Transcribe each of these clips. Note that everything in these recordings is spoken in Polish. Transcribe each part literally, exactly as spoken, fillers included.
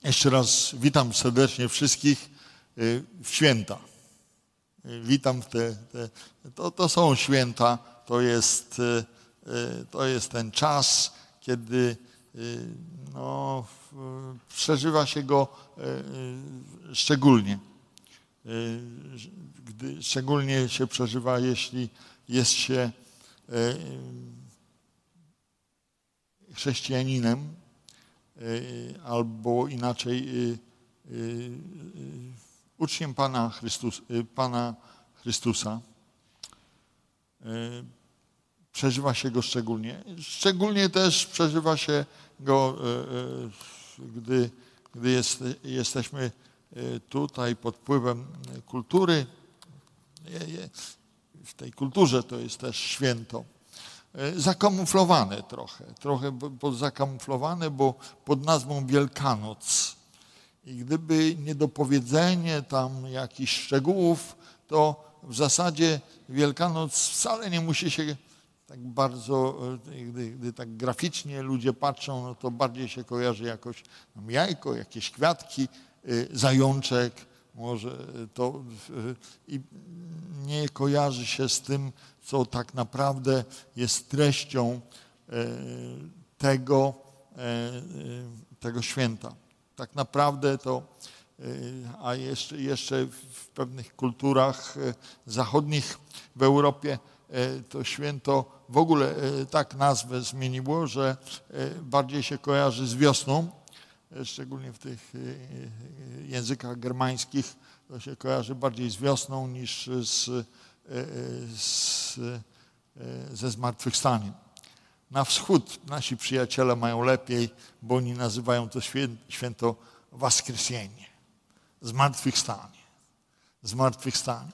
Jeszcze raz witam serdecznie wszystkich w święta. Witam w te, te to, to są święta, to jest, to jest ten czas, kiedy no, przeżywa się go szczególnie. Gdy szczególnie się przeżywa, jeśli jest się chrześcijaninem, albo inaczej uczniem Pana, Chrystus, Pana Chrystusa. Przeżywa się go szczególnie. Szczególnie też przeżywa się go, gdy, gdy jest, jesteśmy tutaj pod wpływem kultury. W tej kulturze to jest też święto. Zakamuflowane trochę, trochę zakamuflowane, bo pod nazwą Wielkanoc. I gdyby nie dopowiedzenie tam jakichś szczegółów, to w zasadzie Wielkanoc wcale nie musi się tak bardzo, gdy, gdy tak graficznie ludzie patrzą, no to bardziej się kojarzy jakoś tam jajko, jakieś kwiatki, zajączek, może to i nie kojarzy się z tym, co tak naprawdę jest treścią tego, tego święta. Tak naprawdę to, a jeszcze, jeszcze w pewnych kulturach zachodnich w Europie to święto w ogóle tak nazwę zmieniło, że bardziej się kojarzy z wiosną, szczególnie w tych językach germańskich, to się kojarzy bardziej z wiosną niż z, z, ze zmartwychwstaniem. Na wschód nasi przyjaciele mają lepiej, bo oni nazywają to święto Воскресение, zmartwychwstanie. Zmartwychwstanie.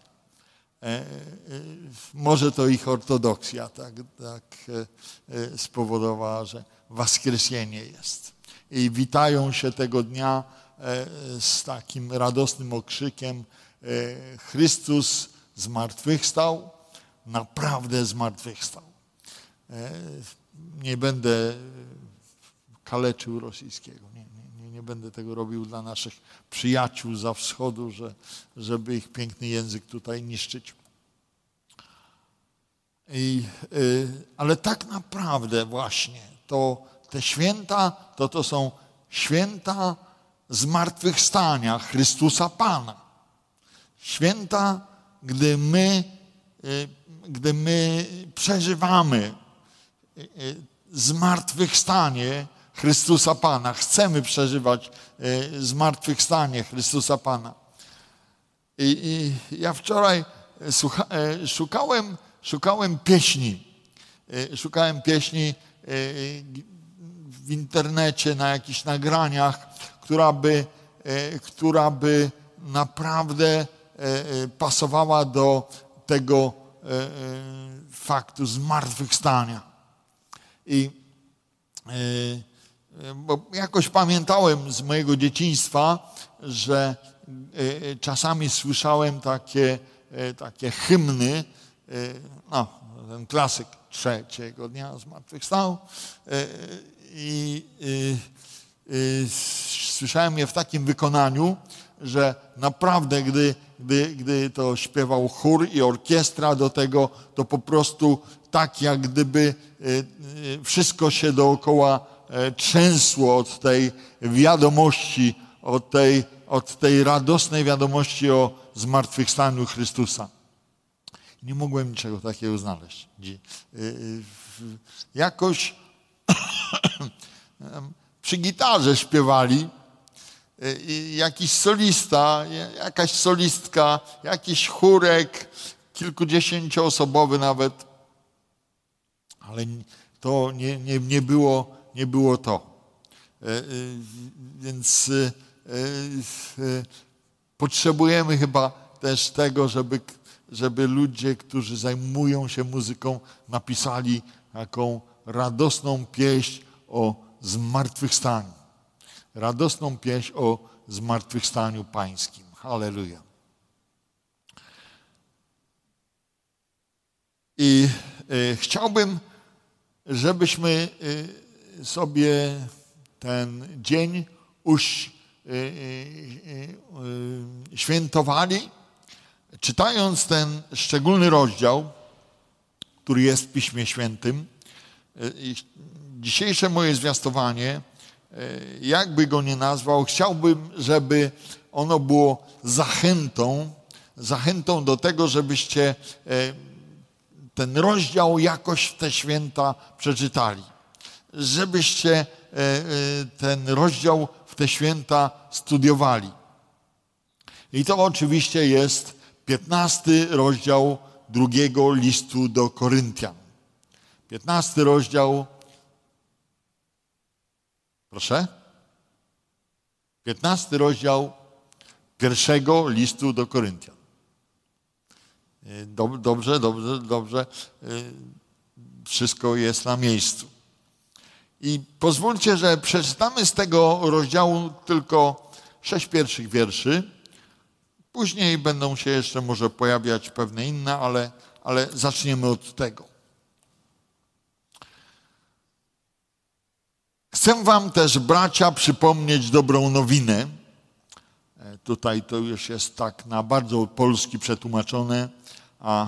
Może to ich ortodoksja tak, tak spowodowała, że Воскресение jest. I witają się tego dnia z takim radosnym okrzykiem: Chrystus zmartwychwstał, naprawdę zmartwychwstał. Nie będę kaleczył rosyjskiego, nie, nie, nie będę tego robił dla naszych przyjaciół za wschodu, że, żeby ich piękny język tutaj niszczyć. I, ale tak naprawdę właśnie to te święta, to to są święta zmartwychwstania Chrystusa Pana. Święta, gdy my, gdy my przeżywamy zmartwychwstanie Chrystusa Pana. Chcemy przeżywać zmartwychwstanie Chrystusa Pana. I, i ja wczoraj słucha, szukałem, szukałem pieśni. Szukałem pieśni w internecie, na jakichś nagraniach, która by, która by naprawdę pasowała do tego faktu zmartwychwstania. I bo jakoś pamiętałem z mojego dzieciństwa, że czasami słyszałem takie, takie hymny, no, ten klasyk trzeciego dnia zmartwychwstał, i, i, i słyszałem je w takim wykonaniu, że naprawdę, gdy, gdy, gdy to śpiewał chór i orkiestra do tego, to po prostu tak jak gdyby wszystko się dookoła trzęsło od tej wiadomości, od tej, od tej radosnej wiadomości o zmartwychwstaniu Chrystusa. Nie mogłem niczego takiego znaleźć. Jakoś przy gitarze śpiewali i jakiś solista, jakaś solistka, jakiś chórek, kilkudziesięcioosobowy nawet, ale to nie, nie, nie, było, nie było to. Więc potrzebujemy chyba też tego, żeby, żeby ludzie, którzy zajmują się muzyką, napisali taką radosną pieśń o zmartwychwstaniu. Radosną pieśń o zmartwychwstaniu Pańskim. Halleluja. I y, chciałbym, żebyśmy y, sobie ten dzień uś, świętowali, czytając ten szczególny rozdział, który jest w Piśmie Świętym. Dzisiejsze moje zwiastowanie, jakby go nie nazwał, chciałbym, żeby ono było zachętą, zachętą do tego, żebyście ten rozdział jakoś w te święta przeczytali. Żebyście ten rozdział w te święta studiowali. I to oczywiście jest piętnasty rozdział drugiego listu do Koryntian. piętnasty rozdział. Proszę? piętnasty rozdział pierwszego listu do Koryntian. Dobrze, dobrze, dobrze. Wszystko jest na miejscu. I pozwólcie, że przeczytamy z tego rozdziału tylko sześć pierwszych wierszy. Później będą się jeszcze może pojawiać pewne inne, ale, ale zaczniemy od tego. Chcę wam też, bracia, przypomnieć dobrą nowinę. Tutaj to już jest tak na bardzo polski przetłumaczone, a e,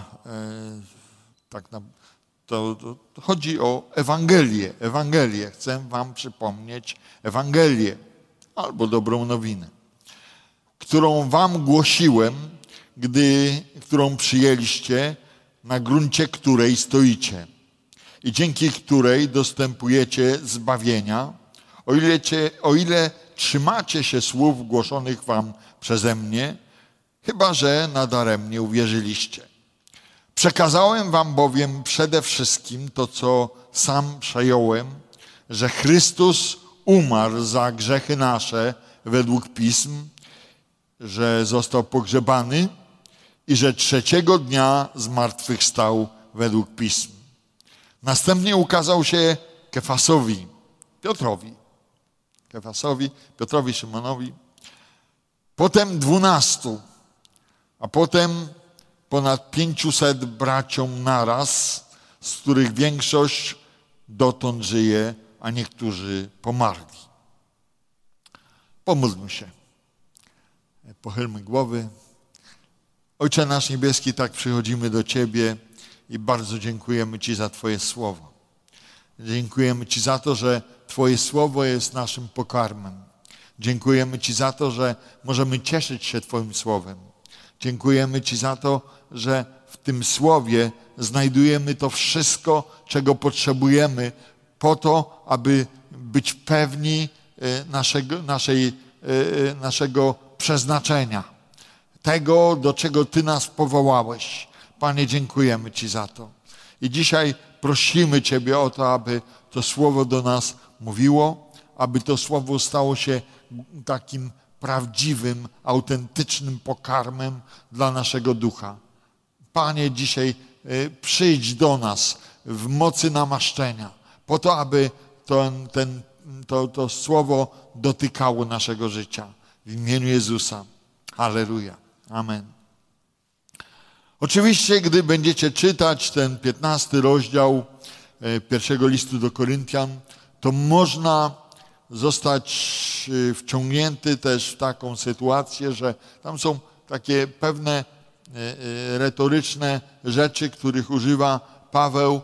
tak na, to, to chodzi o Ewangelię. Ewangelię. Chcę wam przypomnieć Ewangelię albo dobrą nowinę, którą wam głosiłem, gdy, którą przyjęliście, na gruncie której stoicie i dzięki której dostępujecie zbawienia, o ile, cię, o ile trzymacie się słów głoszonych wam przeze mnie, chyba że nadaremnie uwierzyliście. Przekazałem wam bowiem przede wszystkim to, co sam przejąłem, że Chrystus umarł za grzechy nasze według Pism, że został pogrzebany i że trzeciego dnia zmartwychwstał według Pism. Następnie ukazał się Kefasowi, Piotrowi, Kefasowi, Piotrowi, Szymonowi, potem dwunastu, a potem ponad pięciuset braciom naraz, z których większość dotąd żyje, a niektórzy pomarli. Pomódlmy się. Pochylmy głowy. Ojcze nasz niebieski, tak przychodzimy do Ciebie i bardzo dziękujemy Ci za Twoje słowo. Dziękujemy Ci za to, że Twoje słowo jest naszym pokarmem. Dziękujemy Ci za to, że możemy cieszyć się Twoim słowem. Dziękujemy Ci za to, że w tym słowie znajdujemy to wszystko, czego potrzebujemy po to, aby być pewni naszego, naszej, naszego przeznaczenia. Tego, do czego Ty nas powołałeś. Panie, dziękujemy Ci za to. I dzisiaj prosimy Ciebie o to, aby to słowo do nas mówiło, aby to słowo stało się takim prawdziwym, autentycznym pokarmem dla naszego ducha. Panie, dzisiaj przyjdź do nas w mocy namaszczenia, po to, aby ten, ten, to, to słowo dotykało naszego życia. W imieniu Jezusa. Halleluja. Amen. Oczywiście, gdy będziecie czytać ten piętnasty rozdział pierwszego listu do Koryntian, to można zostać wciągnięty też w taką sytuację, że tam są takie pewne retoryczne rzeczy, których używa Paweł,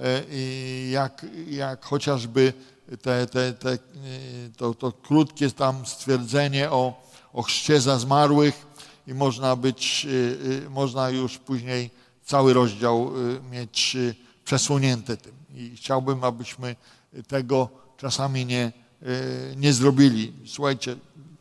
jak, jak chociażby te, te, te, to, to krótkie tam stwierdzenie o, o chrzcie za zmarłych i można być, można już później cały rozdział mieć przesłonięty tym. I chciałbym, abyśmy tego czasami nie, nie zrobili. Słuchajcie,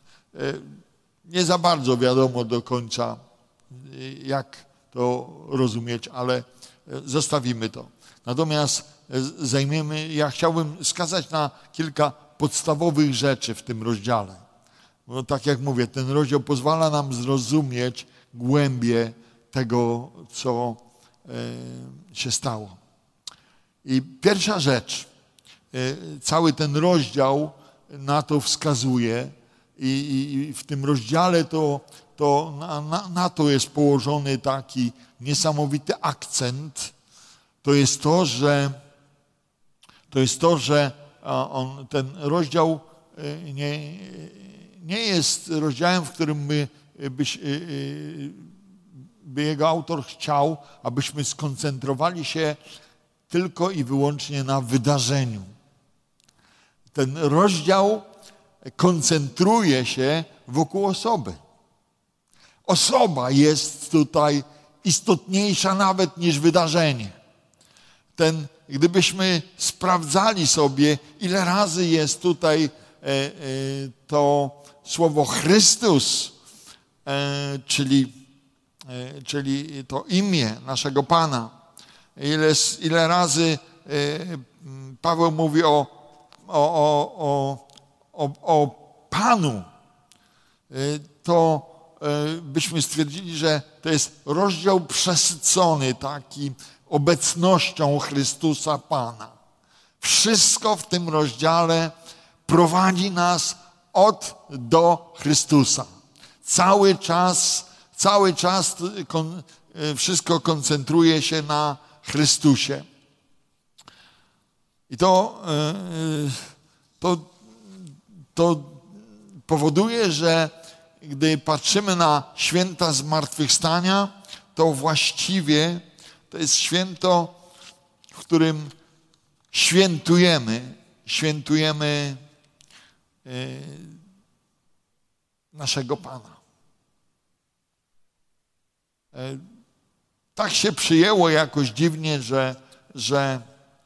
nie za bardzo wiadomo do końca, jak to rozumieć, ale zostawimy to. Natomiast zajmiemy, ja chciałbym wskazać na kilka podstawowych rzeczy w tym rozdziale. Bo tak jak mówię, ten rozdział pozwala nam zrozumieć głębię tego, co się stało. I pierwsza rzecz, cały ten rozdział na to wskazuje i, i w tym rozdziale to, to na, na, na to jest położony taki niesamowity akcent. To jest to, że to jest to, że on, ten rozdział nie, nie jest rozdziałem, w którym my, byś, by jego autor chciał, abyśmy skoncentrowali się tylko i wyłącznie na wydarzeniu. Ten rozdział koncentruje się wokół osoby. Osoba jest tutaj istotniejsza nawet niż wydarzenie. Ten, gdybyśmy sprawdzali sobie, ile razy jest tutaj e, e, to słowo Chrystus, e, czyli, e, czyli to imię naszego Pana, ile, ile razy e, Paweł mówi o, o, o, o, o Panu, e, to e, byśmy stwierdzili, że to jest rozdział przesycony taki obecnością Chrystusa Pana. Wszystko w tym rozdziale prowadzi nas od do Chrystusa. Cały czas, cały czas kon, wszystko koncentruje się na Chrystusie. I to, to, to powoduje, że gdy patrzymy na święta zmartwychwstania, to właściwie to jest święto, w którym świętujemy, świętujemy naszego Pana. Tak się przyjęło jakoś dziwnie, że, że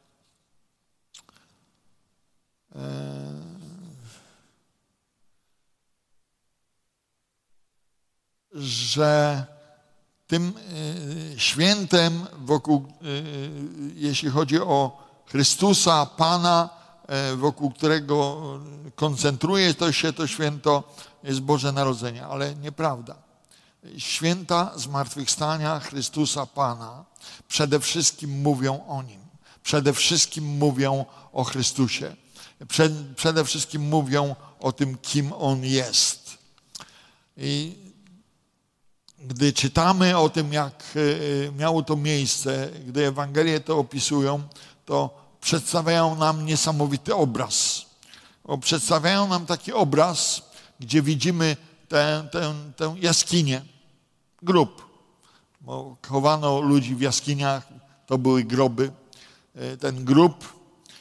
że tym świętem, wokół, jeśli chodzi o Chrystusa, Pana, wokół którego koncentruje to się to święto, jest Boże Narodzenie, ale nieprawda. Święta zmartwychwstania Chrystusa Pana przede wszystkim mówią o Nim. Przede wszystkim mówią o Chrystusie. Przede wszystkim mówią o tym, kim On jest. I gdy czytamy o tym, jak miało to miejsce, gdy Ewangelie to opisują, to przedstawiają nam niesamowity obraz. Bo przedstawiają nam taki obraz, gdzie widzimy tę, tę, tę jaskinię, grób. Bo chowano ludzi w jaskiniach, to były groby. Ten grób,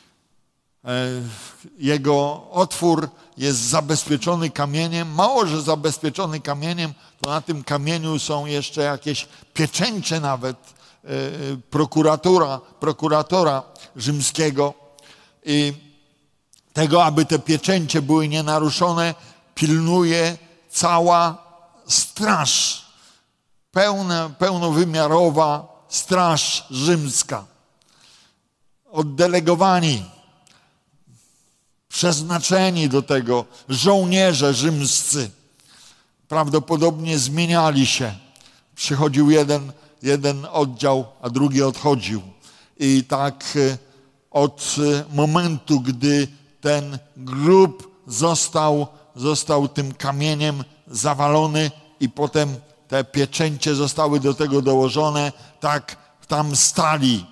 jego otwór jest zabezpieczony kamieniem. Mało, że zabezpieczony kamieniem, to na tym kamieniu są jeszcze jakieś pieczęcie nawet prokuratora, prokuratora rzymskiego. I tego, aby te pieczęcie były nienaruszone, pilnuje cała straż, pełna, pełnowymiarowa straż rzymska. Oddelegowani, przeznaczeni do tego żołnierze rzymscy prawdopodobnie zmieniali się. Przychodził jeden, jeden oddział, a drugi odchodził. I tak od momentu, gdy ten grób został, został tym kamieniem zawalony i potem te pieczęcie zostały do tego dołożone, tak tam stali.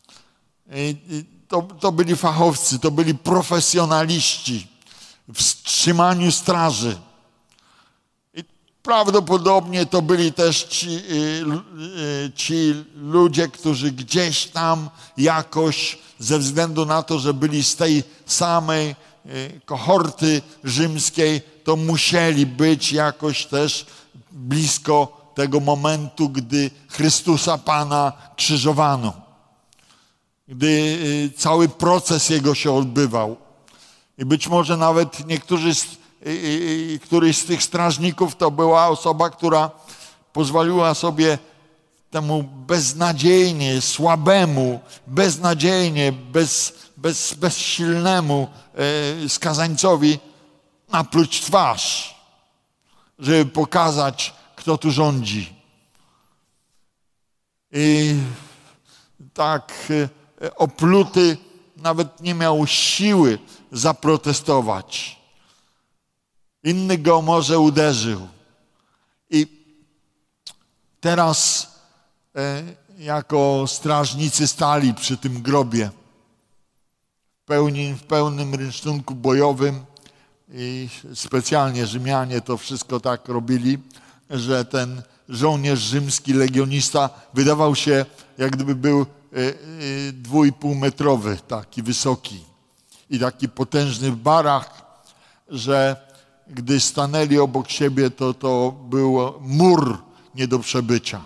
To, to byli fachowcy, to byli profesjonaliści w trzymaniu straży. I prawdopodobnie to byli też ci, ci ludzie, którzy gdzieś tam jakoś ze względu na to, że byli z tej samej kohorty rzymskiej, to musieli być jakoś też blisko tego momentu, gdy Chrystusa Pana krzyżowano. Gdy cały proces Jego się odbywał. I być może nawet niektórzy, z, któryś z tych strażników to była osoba, która pozwoliła sobie temu beznadziejnie, słabemu, beznadziejnie, bez, bez, bezsilnemu skazańcowi napluć twarz, żeby pokazać, kto tu rządzi. I tak opluty nawet nie miał siły zaprotestować. Inny go może uderzył. I teraz e, jako strażnicy stali przy tym grobie w, pełni, w pełnym rynsztunku bojowym, I specjalnie Rzymianie to wszystko tak robili, że ten żołnierz rzymski, legionista wydawał się, jak gdyby był dwu i pół metrowy, taki wysoki i taki potężny w barach, że gdy stanęli obok siebie, to to był mur nie do przebycia.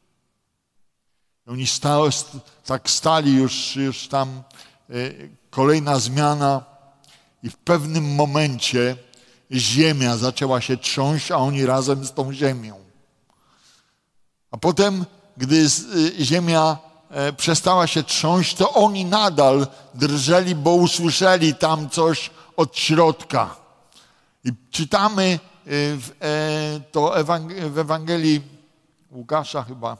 Oni stali, tak stali już, już tam kolejna zmiana i w pewnym momencie ziemia zaczęła się trząść, a oni razem z tą ziemią. A potem, gdy ziemia przestała się trząść, to oni nadal drżeli, bo usłyszeli tam coś od środka. I czytamy w, to w Ewangelii Łukasza chyba,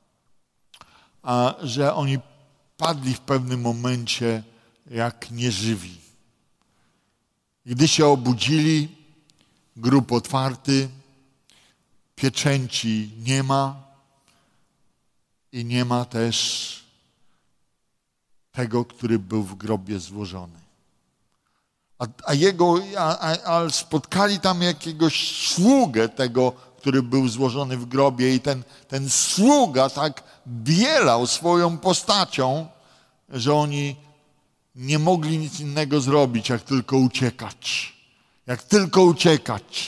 że oni padli w pewnym momencie jak nieżywi. Gdy się obudzili, grób otwarty, pieczęci nie ma i nie ma też tego, który był w grobie złożony. A, a, jego, a, a spotkali tam jakiegoś sługę tego, który był złożony w grobie i ten, ten sługa tak bielał swoją postacią, że oni nie mogli nic innego zrobić, jak tylko uciekać. Jak tylko uciekać.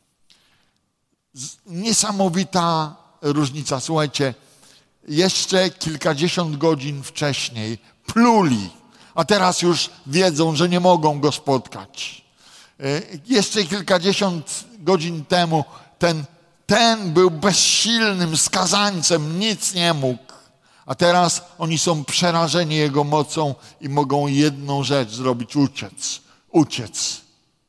Niesamowita różnica. Słuchajcie, jeszcze kilkadziesiąt godzin wcześniej pluli, a teraz już wiedzą, że nie mogą go spotkać. Jeszcze kilkadziesiąt godzin temu ten, ten był bezsilnym skazańcem, nic nie mógł. A teraz oni są przerażeni Jego mocą i mogą jedną rzecz zrobić, uciec. Uciec.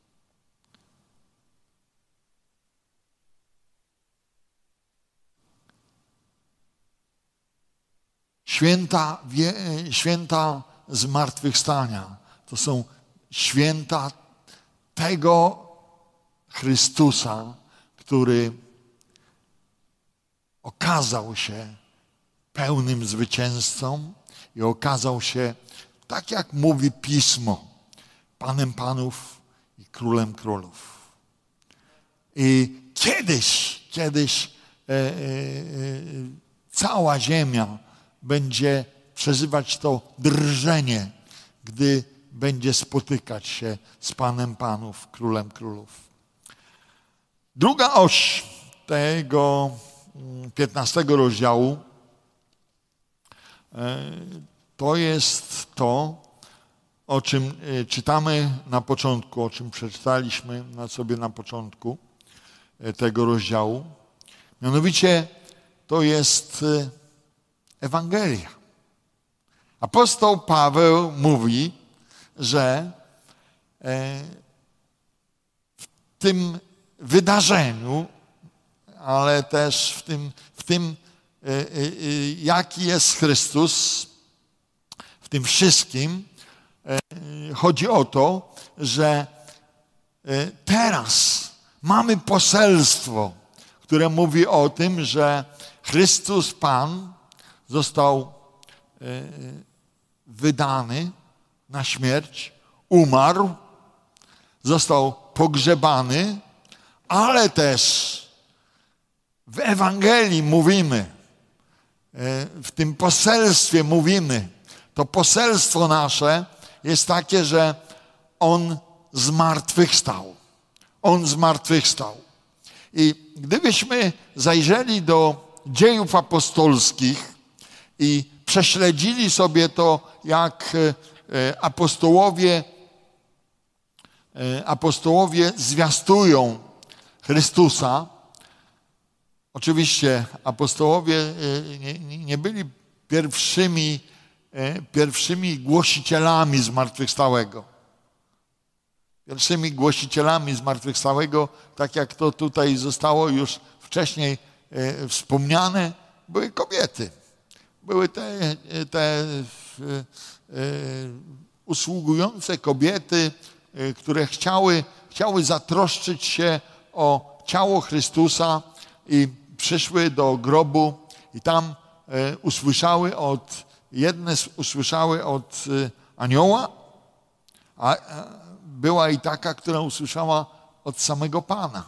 Święta, wie, święta zmartwychwstania to są święta tego Chrystusa, który okazał się pełnym zwycięzcą i okazał się, tak jak mówi Pismo, Panem Panów i Królem Królów. I kiedyś, kiedyś e, e, cała ziemia będzie przeżywać to drżenie, gdy będzie spotykać się z Panem Panów, Królem Królów. Druga oś tego piętnastego rozdziału to jest to, o czym czytamy na początku, o czym przeczytaliśmy na sobie na początku tego rozdziału. Mianowicie to jest Ewangelia. Apostoł Paweł mówi, że w tym wydarzeniu, ale też w tym, w tym jaki jest Chrystus, w tym wszystkim chodzi o to, że teraz mamy poselstwo, które mówi o tym, że Chrystus Pan został wydany na śmierć, umarł, został pogrzebany, ale też w Ewangelii mówimy, w tym poselstwie mówimy, to poselstwo nasze jest takie, że On zmartwychwstał. On zmartwychwstał. I gdybyśmy zajrzeli do dziejów apostolskich i prześledzili sobie to, jak apostołowie, apostołowie zwiastują Chrystusa. Oczywiście apostołowie nie byli pierwszymi, pierwszymi głosicielami zmartwychwstałego. Pierwszymi głosicielami zmartwychwstałego, tak jak to tutaj zostało już wcześniej wspomniane, były kobiety. Były te, te usługujące kobiety, które chciały, chciały zatroszczyć się o ciało Chrystusa i przyszły do grobu i tam usłyszały od, jedne usłyszały od anioła, a była i taka, która usłyszała od samego Pana,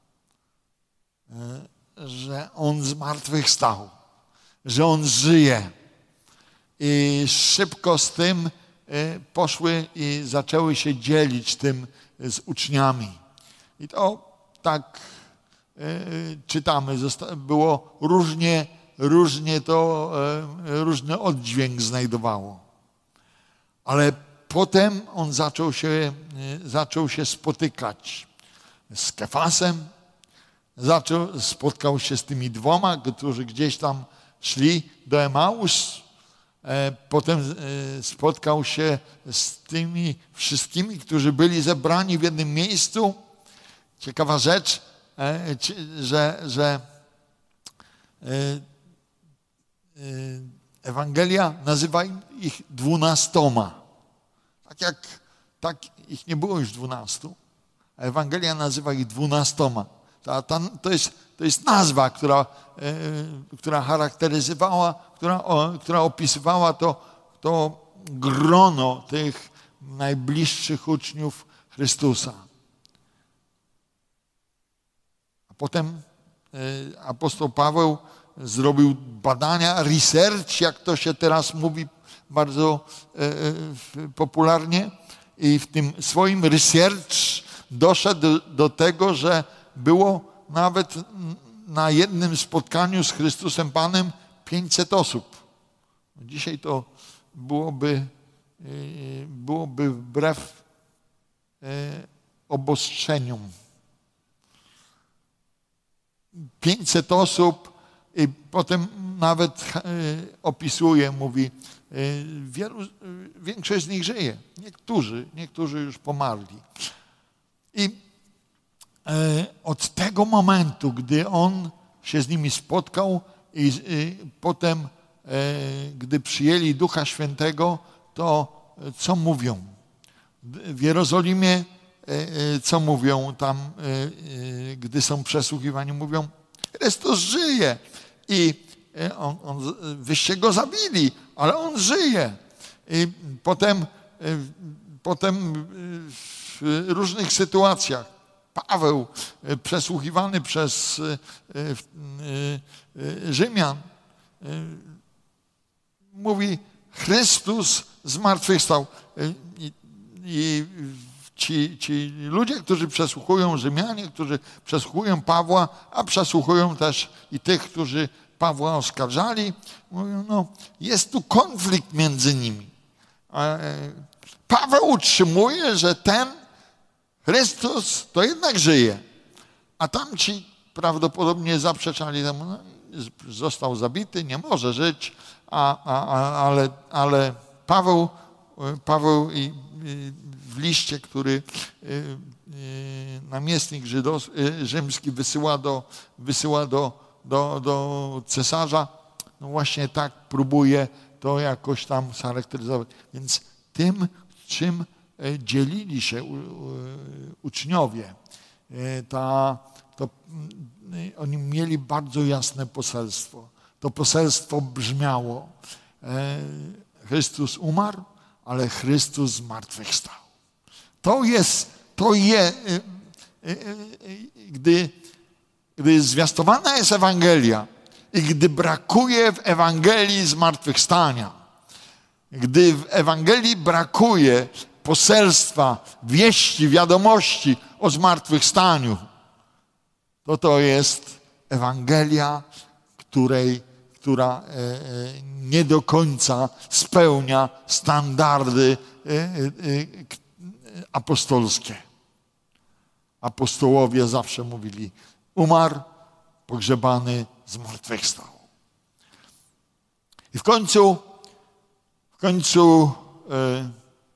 że On zmartwychwstał, że On żyje. I szybko z tym poszły i zaczęły się dzielić tym z uczniami. I to tak czytamy, było różnie, różnie to, różny oddźwięk znajdowało. Ale potem on zaczął się, zaczął się spotykać z Kefasem, zaczął, spotkał się z tymi dwoma, którzy gdzieś tam szli do Emaus. Potem spotkał się z tymi wszystkimi, którzy byli zebrani w jednym miejscu. Ciekawa rzecz, że, że Ewangelia nazywa ich dwunastoma. Tak jak tak ich nie było już dwunastu, a Ewangelia nazywa ich dwunastoma. Ta, ta, to, jest, to jest nazwa, która, która charakteryzowała, która, która opisywała to, to grono tych najbliższych uczniów Chrystusa. A potem apostoł Paweł zrobił badania, research, jak to się teraz mówi bardzo popularnie, i w tym swoim research doszedł do, do tego, że było nawet na jednym spotkaniu z Chrystusem Panem pięćset osób. Dzisiaj to byłoby, byłoby wbrew obostrzeniom. pięćset osób i potem nawet opisuje, mówi, wielu, większość z nich żyje. Niektórzy, niektórzy już pomarli. I od tego momentu, gdy on się z nimi spotkał i potem, gdy przyjęli Ducha Świętego, to co mówią? W Jerozolimie co mówią tam, gdy są przesłuchiwani? Mówią, Chrystus żyje. I on, on, wyście go zabili, ale on żyje. I potem, potem w różnych sytuacjach Paweł, przesłuchiwany przez Rzymian, mówi, Chrystus zmartwychwstał. I, i Ci, ci ludzie, którzy przesłuchują Rzymianie, którzy przesłuchują Pawła, a przesłuchują też i tych, którzy Pawła oskarżali, mówią, no jest tu konflikt między nimi. Paweł utrzymuje, że ten Chrystus to jednak żyje, a tamci prawdopodobnie zaprzeczali temu, no, został zabity, nie może żyć, a, a, a, ale, ale Paweł, Paweł i, i w liście, który namiestnik Żydos, rzymski wysyła do, wysyła do, do, do cesarza, no właśnie tak próbuje to jakoś tam charakteryzować. Więc tym, czym dzielili się uczniowie, ta, to oni mieli bardzo jasne poselstwo. To poselstwo brzmiało, Chrystus umarł, ale Chrystus zmartwychwstał. To jest, to jest, gdy, gdy zwiastowana jest Ewangelia i gdy brakuje w Ewangelii zmartwychwstania, gdy w Ewangelii brakuje poselstwa, wieści, wiadomości o zmartwychwstaniu, to to jest Ewangelia, której, która nie do końca spełnia standardy apostolskie. Apostołowie zawsze mówili, umarł, pogrzebany, zmartwychwstał. I w końcu, w końcu e,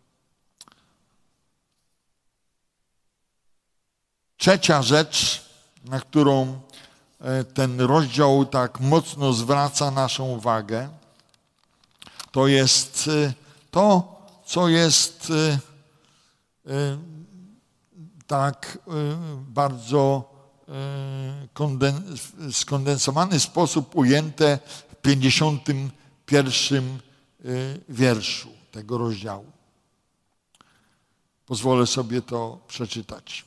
trzecia rzecz, na którą ten rozdział tak mocno zwraca naszą uwagę, to jest to, co jest tak bardzo w skondensowany sposób ujęte w pięćdziesiątym pierwszym wierszu tego rozdziału. Pozwolę sobie to przeczytać.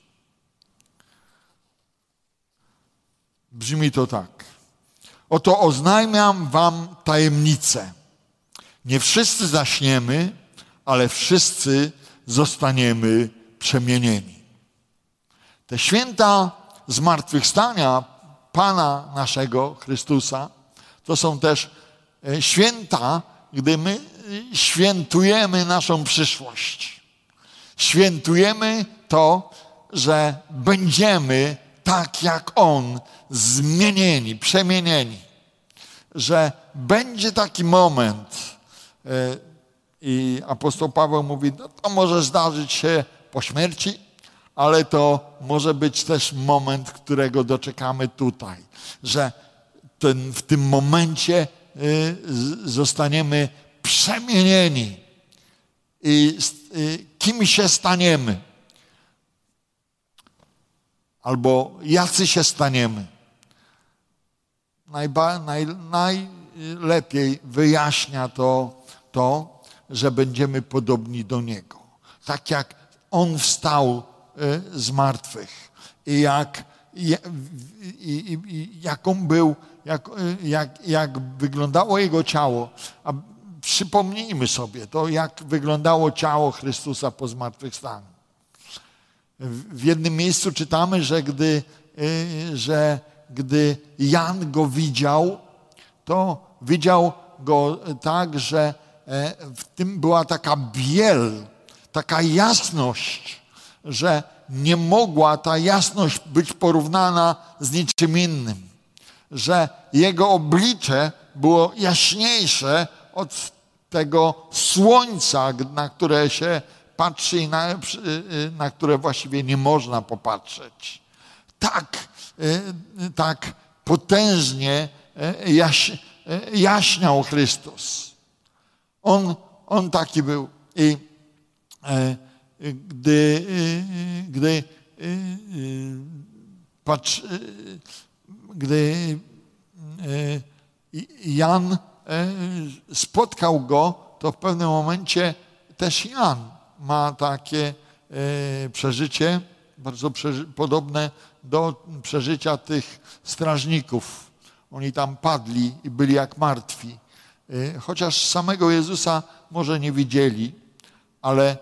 Brzmi to tak. Oto oznajmiam wam tajemnicę. Nie wszyscy zaśniemy, ale wszyscy zostaniemy przemienieni. Te święta zmartwychwstania Pana naszego Chrystusa to są też święta, gdy my świętujemy naszą przyszłość. Świętujemy to, że będziemy tak jak On, zmienieni, przemienieni. Że będzie taki moment, i apostoł Paweł mówi, no to może zdarzyć się po śmierci, ale to może być też moment, którego doczekamy tutaj. Że ten, w tym momencie zostaniemy przemienieni. I kim się staniemy? Albo jacy się staniemy? Najba, naj, najlepiej wyjaśnia to, to, że będziemy podobni do Niego. Tak jak On wstał z martwych i jak, i, i, i, jaką był, jak, jak, jak wyglądało Jego ciało. A przypomnijmy sobie to, jak wyglądało ciało Chrystusa po zmartwychwstaniu. W jednym miejscu czytamy, że gdy, że gdy Jan go widział, to widział go tak, że w tym była taka biel, taka jasność, że nie mogła ta jasność być porównana z niczym innym. Że jego oblicze było jaśniejsze od tego słońca, na które się patrzy i na, na które właściwie nie można popatrzeć. Tak, tak potężnie jaś, jaśniał Chrystus. On, on taki był. I gdy, gdy, patrz, gdy Jan spotkał go, to w pewnym momencie też Jan ma takie przeżycie, bardzo przeży- podobne do przeżycia tych strażników. Oni tam padli i byli jak martwi. Chociaż samego Jezusa może nie widzieli, ale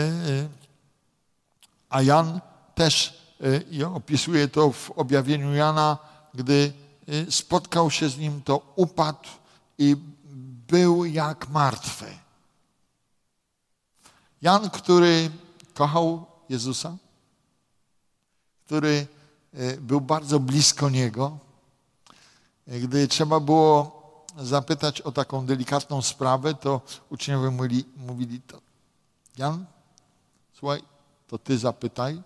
a Jan też opisuje to w objawieniu Jana, gdy spotkał się z nim, to upadł i był jak martwy. Jan, który kochał Jezusa, który był bardzo blisko Niego, gdy trzeba było zapytać o taką delikatną sprawę, to uczniowie mówili, mówili to, Jan, słuchaj, to ty zapytaj.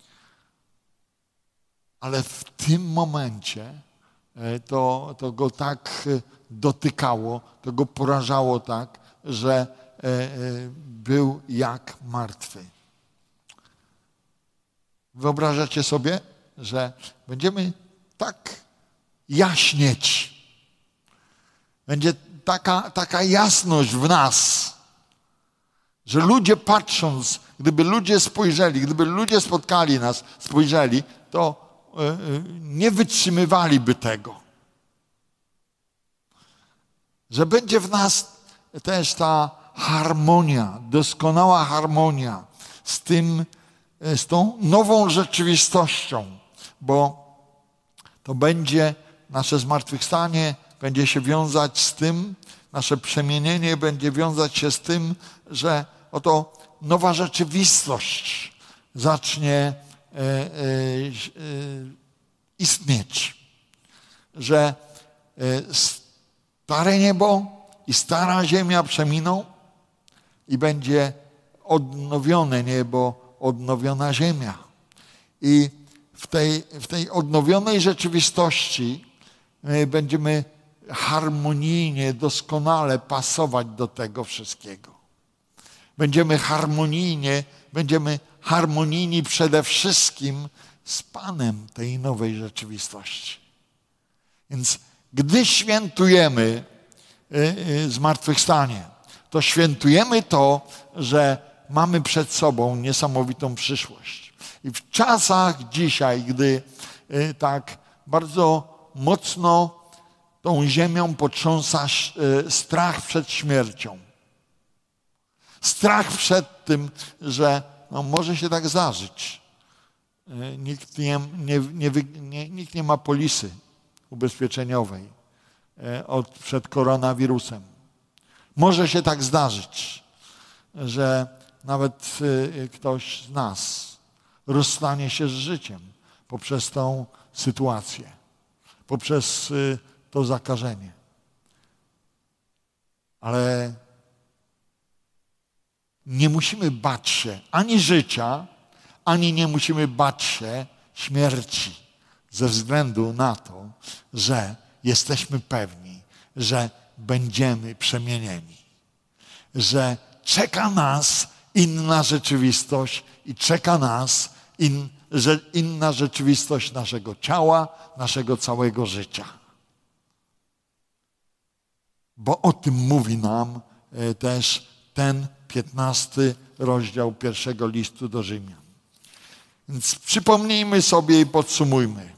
Ale w tym momencie to, to go tak dotykało, to go porażało tak, że był jak martwy. Wyobrażacie sobie, że będziemy tak jaśnieć. Będzie taka, taka jasność w nas, że ludzie patrząc, gdyby ludzie spojrzeli, gdyby ludzie spotkali nas, spojrzeli, to nie wytrzymywaliby tego. Że będzie w nas też ta harmonia, doskonała harmonia z tym, z tą nową rzeczywistością, bo to będzie nasze zmartwychwstanie, będzie się wiązać z tym, nasze przemienienie będzie wiązać się z tym, że oto nowa rzeczywistość zacznie e, e, e, istnieć. Że e, stare niebo i stara ziemia przeminą i będzie odnowione niebo, odnowiona ziemia. I w tej, w tej odnowionej rzeczywistości my będziemy harmonijnie, doskonale pasować do tego wszystkiego. Będziemy harmonijnie, będziemy harmonijni przede wszystkim z Panem tej nowej rzeczywistości. Więc gdy świętujemy zmartwychwstanie, to świętujemy to, że mamy przed sobą niesamowitą przyszłość. I w czasach dzisiaj, gdy tak bardzo mocno tą ziemią potrząsa strach przed śmiercią. Strach przed tym, że no, może się tak zdarzyć. Nikt nie, nie, nie, nie, nikt nie ma polisy ubezpieczeniowej od, przed koronawirusem. Może się tak zdarzyć, że nawet ktoś z nas rozstanie się z życiem poprzez tą sytuację, poprzez to zakażenie. Ale nie musimy bać się ani życia, ani nie musimy bać się śmierci ze względu na to, że jesteśmy pewni, że będziemy przemienieni, że czeka nas inna rzeczywistość i czeka nas in, że inna rzeczywistość naszego ciała, naszego całego życia. Bo o tym mówi nam też ten piętnasty rozdział pierwszego listu do Rzymian. Więc przypomnijmy sobie i podsumujmy.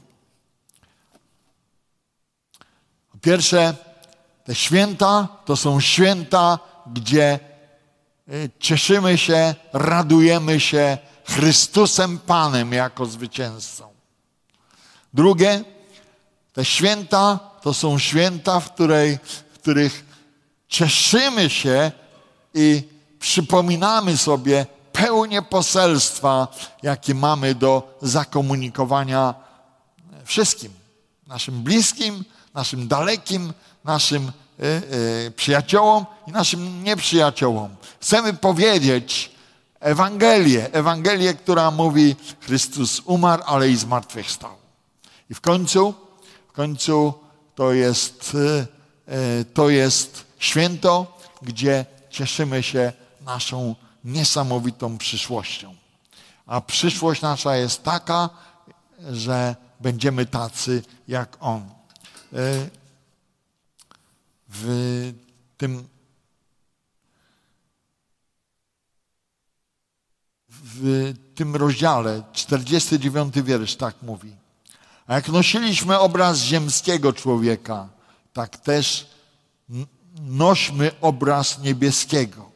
Po pierwsze, te święta to są święta, gdzie cieszymy się, radujemy się Chrystusem Panem jako zwycięzcą. Drugie, te święta to są święta, w, której, w których cieszymy się i przypominamy sobie pełnię poselstwa, jakie mamy do zakomunikowania wszystkim. Naszym bliskim, naszym dalekim, naszym y, y, przyjaciołom i naszym nieprzyjaciołom. Chcemy powiedzieć Ewangelię, Ewangelię, która mówi Chrystus umarł, ale i zmartwychwstał. I w końcu, w końcu to jest, y, y, to jest święto, gdzie cieszymy się naszą niesamowitą przyszłością. A przyszłość nasza jest taka, że będziemy tacy jak On. W tym, w tym rozdziale, czterdziesty dziewiąty wiersz tak mówi. A jak nosiliśmy obraz ziemskiego człowieka, tak też nośmy obraz niebieskiego.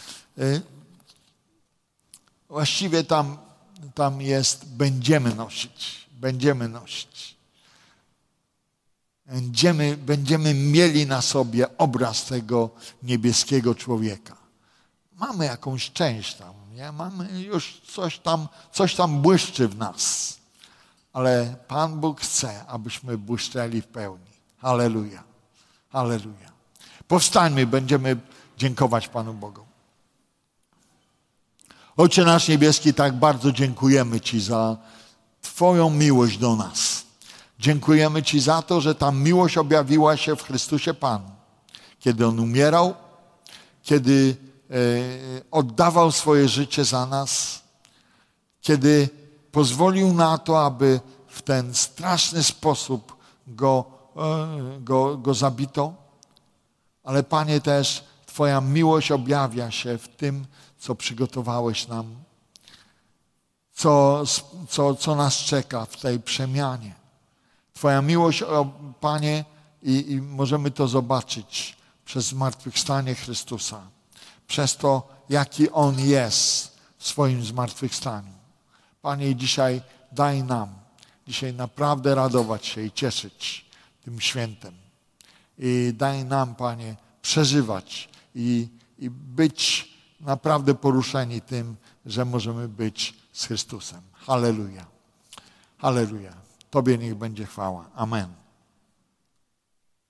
Właściwie tam, tam jest będziemy nosić, będziemy nosić. Będziemy, będziemy mieli na sobie obraz tego niebieskiego człowieka. Mamy jakąś część tam, nie? Mamy już coś tam, coś tam błyszczy w nas. Ale Pan Bóg chce, abyśmy błyszczeli w pełni. Halleluja. Halleluja. Powstańmy, będziemy dziękować Panu Bogu. Ojcze nasz niebieski, tak bardzo dziękujemy Ci za Twoją miłość do nas. Dziękujemy Ci za to, że ta miłość objawiła się w Chrystusie Panu. Kiedy On umierał, kiedy e, oddawał swoje życie za nas, kiedy pozwolił na to, aby w ten straszny sposób go, e, go, go zabito. Ale Panie, też Twoja miłość objawia się w tym, co przygotowałeś nam, co, co, co nas czeka w tej przemianie. Twoja miłość, o, Panie, i, i możemy to zobaczyć przez zmartwychwstanie Chrystusa, przez to, jaki On jest w swoim zmartwychwstaniu. Panie, dzisiaj daj nam dzisiaj naprawdę radować się i cieszyć tym świętem. I daj nam, Panie, przeżywać i, i być naprawdę poruszeni tym, że możemy być z Chrystusem. Halleluja. Halleluja. Tobie niech będzie chwała. Amen.